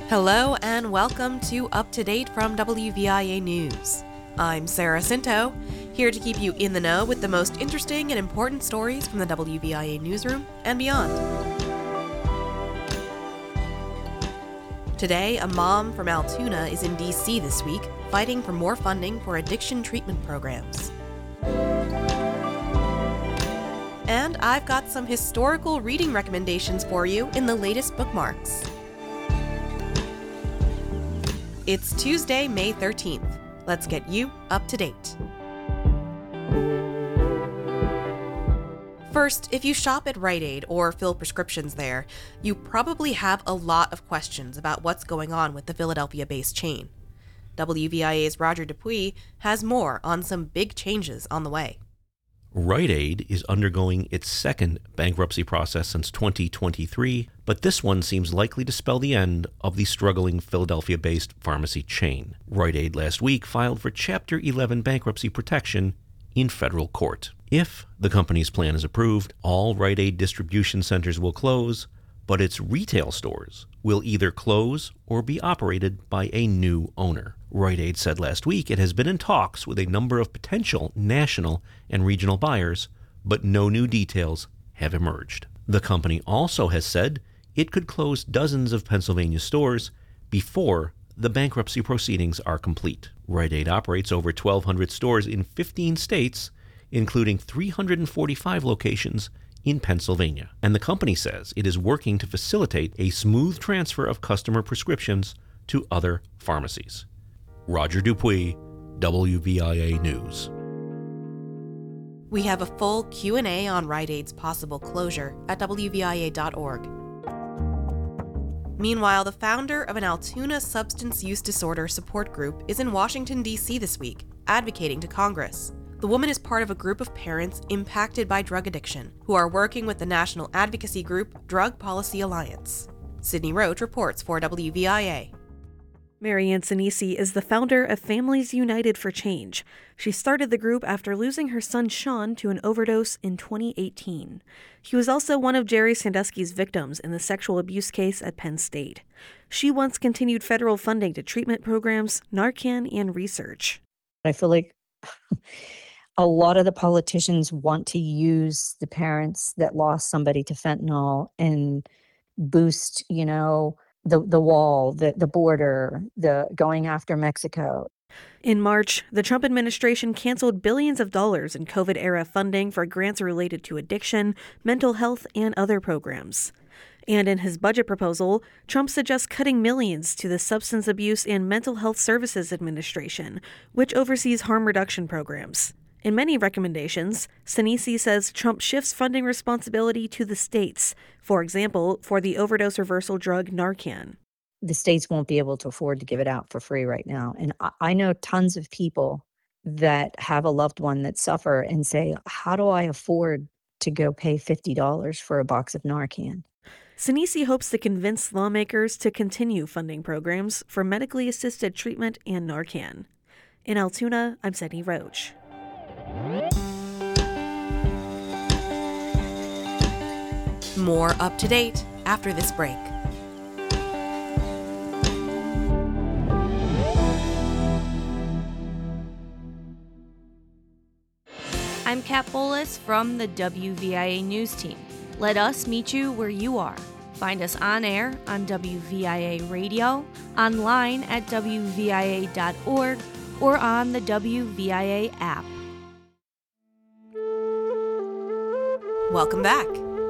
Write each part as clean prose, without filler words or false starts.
Hello and welcome to Up to Date from WVIA News. I'm Sarah Cinto, here to keep you in the know with the most interesting and important stories from the WVIA newsroom and beyond. Today, a mom from Altoona is in D.C. this week, fighting for more funding for addiction treatment programs. And I've got some historical reading recommendations for you in the latest bookmarks. It's Tuesday, May 13th. Let's get you up to date. First, if you shop at Rite Aid or fill prescriptions there, you probably have a lot of questions about what's going on with the Philadelphia-based chain. WVIA's Roger Dupuis has more on some big changes on the way. Rite Aid is undergoing its second bankruptcy process since 2023, but this one seems likely to spell the end of the struggling Philadelphia-based pharmacy chain. Rite Aid last week filed for Chapter 11 bankruptcy protection in federal court. If the company's plan is approved, all Rite Aid distribution centers will close, but its retail stores will either close or be operated by a new owner. Rite Aid said last week it has been in talks with a number of potential national and regional buyers, but no new details have emerged. The company also has said it could close dozens of Pennsylvania stores before the bankruptcy proceedings are complete. Rite Aid operates over 1,200 stores in 15 states, including 345 locations in Pennsylvania. And the company says it is working to facilitate a smooth transfer of customer prescriptions to other pharmacies. Roger Dupuis, WVIA News. We have a full Q&A on Rite Aid's possible closure at WVIA.org. Meanwhile, the founder of an Altoona substance use disorder support group is in Washington, D.C. this week, advocating to Congress. The woman is part of a group of parents impacted by drug addiction who are working with the national advocacy group Drug Policy Alliance. Sydney Roach reports for WVIA. Marianne Sinisi is the founder of Families United for Change. She started the group after losing her son Sean to an overdose in 2018. He was also one of Jerry Sandusky's victims in the sexual abuse case at Penn State. She wants continued federal funding to treatment programs, Narcan, and research. I feel like a lot of the politicians want to use the parents that lost somebody to fentanyl and boost, the wall, the border, the going after Mexico. In March, the Trump administration canceled billions of dollars in COVID-era funding for grants related to addiction, mental health, and other programs. And in his budget proposal, Trump suggests cutting millions to the Substance Abuse and Mental Health Services Administration, which oversees harm reduction programs. In many recommendations, Sinisi says Trump shifts funding responsibility to the states, for example, for the overdose reversal drug Narcan. The states won't be able to afford to give it out for free right now. And I know tons of people that have a loved one that suffer and say, how do I afford to go pay $50 for a box of Narcan? Sinisi hopes to convince lawmakers to continue funding programs for medically assisted treatment and Narcan. In Altoona, I'm Sydney Roach. More up to date after this break. I'm Kat Bolas from the WVIA News team. Let us meet you where you are. Find us on air on WVIA Radio, online at WVIA.org, or on the WVIA app. Welcome back.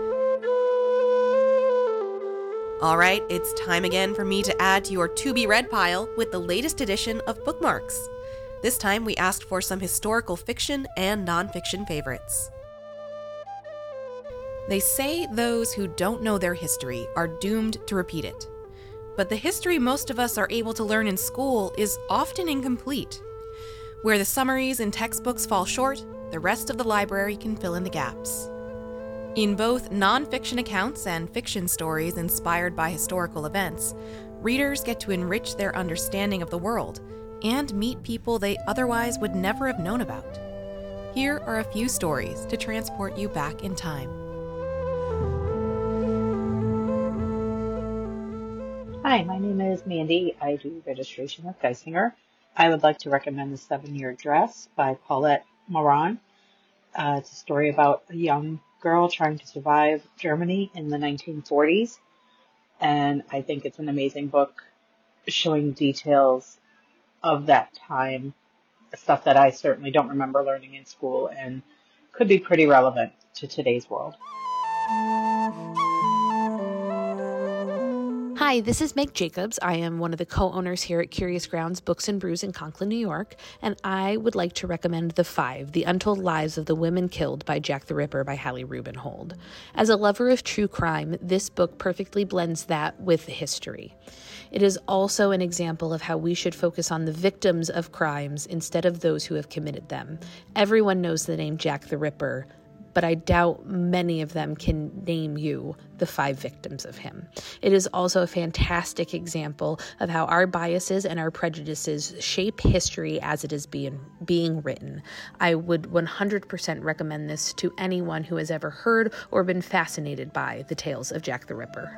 All right, it's time again for me to add to your to-be-read pile with the latest edition of Bookmarks. This time we asked for some historical fiction and nonfiction favorites. They say those who don't know their history are doomed to repeat it. But the history most of us are able to learn in school is often incomplete. Where the summaries in textbooks fall short, the rest of the library can fill in the gaps. In both nonfiction accounts and fiction stories inspired by historical events, readers get to enrich their understanding of the world and meet people they otherwise would never have known about. Here are a few stories to transport you back in time. Hi, my name is Mandy. I do registration with Geisinger. I would like to recommend The 7-Year Dress by Paulette Moran. It's a story about a young girl trying to survive Germany in the 1940s, and I think it's an amazing book showing details of that time, stuff that I certainly don't remember learning in school and could be pretty relevant to today's world. Hi, this is Meg Jacobs. I am one of the co-owners here at Curious Grounds Books and Brews in Conklin, New York, and I would like to recommend The Five, The Untold Lives of the Women Killed by Jack the Ripper by Hallie Rubenhold. As a lover of true crime, this book perfectly blends that with the history. It is also an example of how we should focus on the victims of crimes instead of those who have committed them. Everyone knows the name Jack the Ripper, but I doubt many of them can name you the 5 victims of him. It is also a fantastic example of how our biases and our prejudices shape history as it is being written. I would 100% recommend this to anyone who has ever heard or been fascinated by the tales of Jack the Ripper.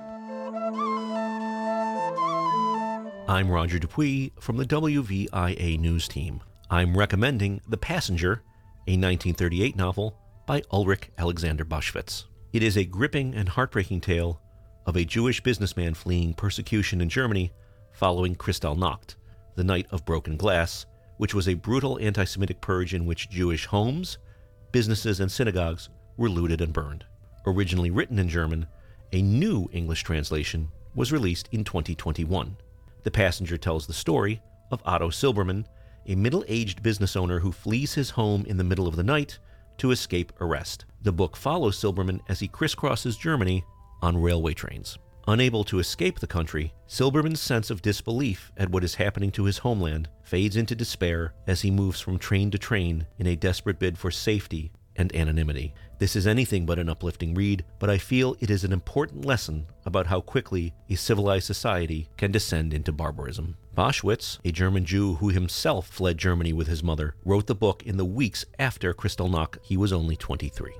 I'm Roger Dupuis from the WVIA News Team. I'm recommending The Passenger, a 1938 novel by Ulrich Alexander Boschwitz. It is a gripping and heartbreaking tale of a Jewish businessman fleeing persecution in Germany following Kristallnacht, the Night of Broken Glass, which was a brutal anti-Semitic purge in which Jewish homes, businesses, and synagogues were looted and burned. Originally written in German, a new English translation was released in 2021. The Passenger tells the story of Otto Silbermann, a middle-aged business owner who flees his home in the middle of the night to escape arrest. The book follows Silbermann as he crisscrosses Germany on railway trains. Unable to escape the country, Silbermann's sense of disbelief at what is happening to his homeland fades into despair as he moves from train to train in a desperate bid for safety and anonymity. This is anything but an uplifting read, but I feel it is an important lesson about how quickly a civilized society can descend into barbarism. Boschwitz, a German Jew who himself fled Germany with his mother, wrote the book in the weeks after Kristallnacht. He was only 23.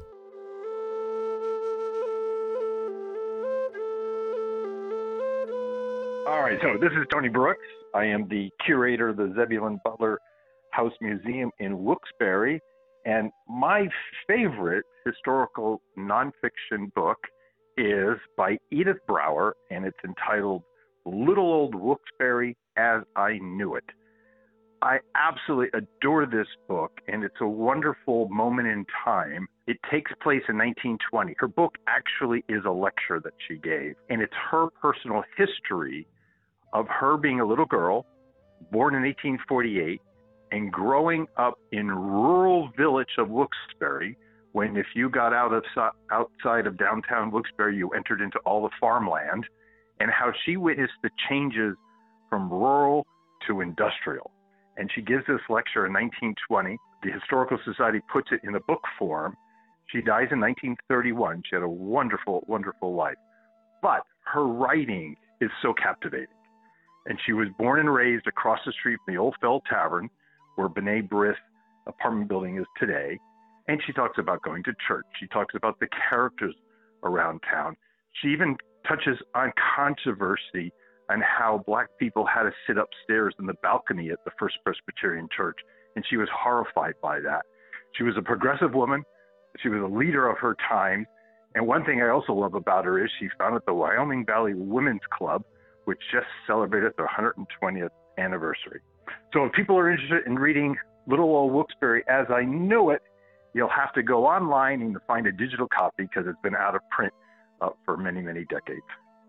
All right, so this is Tony Brooks. I am the curator of the Zebulon Butler House Museum in Wilkes-Barre, and my favorite historical nonfiction book is by Edith Brower, and it's entitled Little Old Wilkes-Barre as I Knew It. I absolutely adore this book, and it's a wonderful moment in time. It takes place in 1920. Her book actually is a lecture that she gave, and it's her personal history of her being a little girl, born in 1848, and growing up in rural village of Wilkes-Barre, when if you got outside of downtown Wilkes-Barre, you entered into all the farmland, and how she witnessed the changes from rural to industrial. And she gives this lecture in 1920. The Historical Society puts it in a book form. She dies in 1931. She had a wonderful, wonderful life. But her writing is so captivating. And she was born and raised across the street from the Old Fell Tavern, where B'nai B'rith apartment building is today. And she talks about going to church. She talks about the characters around town. She even touches on controversy and how black people had to sit upstairs in the balcony at the First Presbyterian Church. And she was horrified by that. She was a progressive woman. She was a leader of her time. And one thing I also love about her is she founded the Wyoming Valley Women's Club, which just celebrated their 120th anniversary. So if people are interested in reading Little Old Wilkes-Barre as I Knew It, you'll have to go online and find a digital copy because it's been out of print for many, many decades.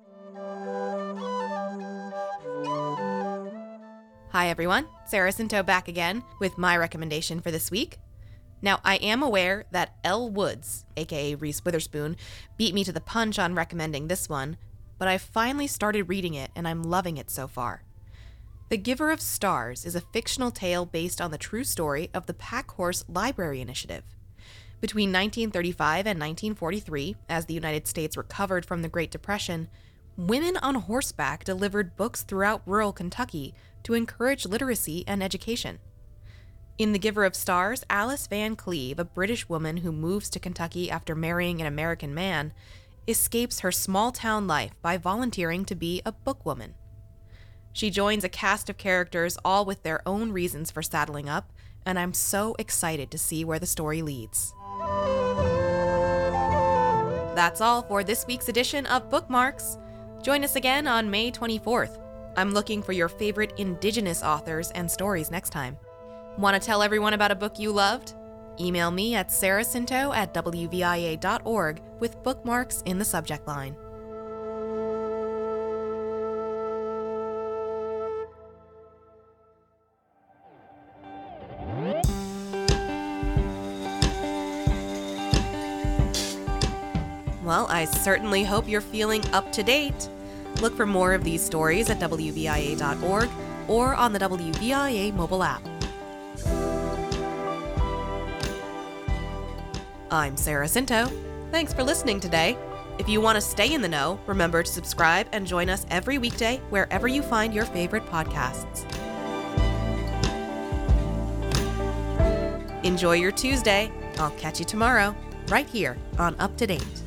Hi everyone, Sarah Cinto back again with my recommendation for this week. Now, I am aware that Elle Woods, aka Reese Witherspoon, beat me to the punch on recommending this one, but I finally started reading it and I'm loving it so far. The Giver of Stars is a fictional tale based on the true story of the Packhorse Library Initiative. Between 1935 and 1943, as the United States recovered from the Great Depression, women on horseback delivered books throughout rural Kentucky to encourage literacy and education. In The Giver of Stars, Alice Van Cleve, a British woman who moves to Kentucky after marrying an American man, escapes her small-town life by volunteering to be a bookwoman. She joins a cast of characters, all with their own reasons for saddling up, and I'm so excited to see where the story leads. That's all for this week's edition of Bookmarks. Join us again on May 24th. I'm looking for your favorite Indigenous authors and stories next time. Want to tell everyone about a book you loved? Email me at sarahcinto@wvia.org with bookmarks in the subject line. Well, I certainly hope you're feeling up to date. Look for more of these stories at wvia.org or on the WVIA mobile app. I'm Sarah Cinto. Thanks for listening today. If you want to stay in the know, remember to subscribe and join us every weekday wherever you find your favorite podcasts. Enjoy your Tuesday. I'll catch you tomorrow, right here on Up to Date.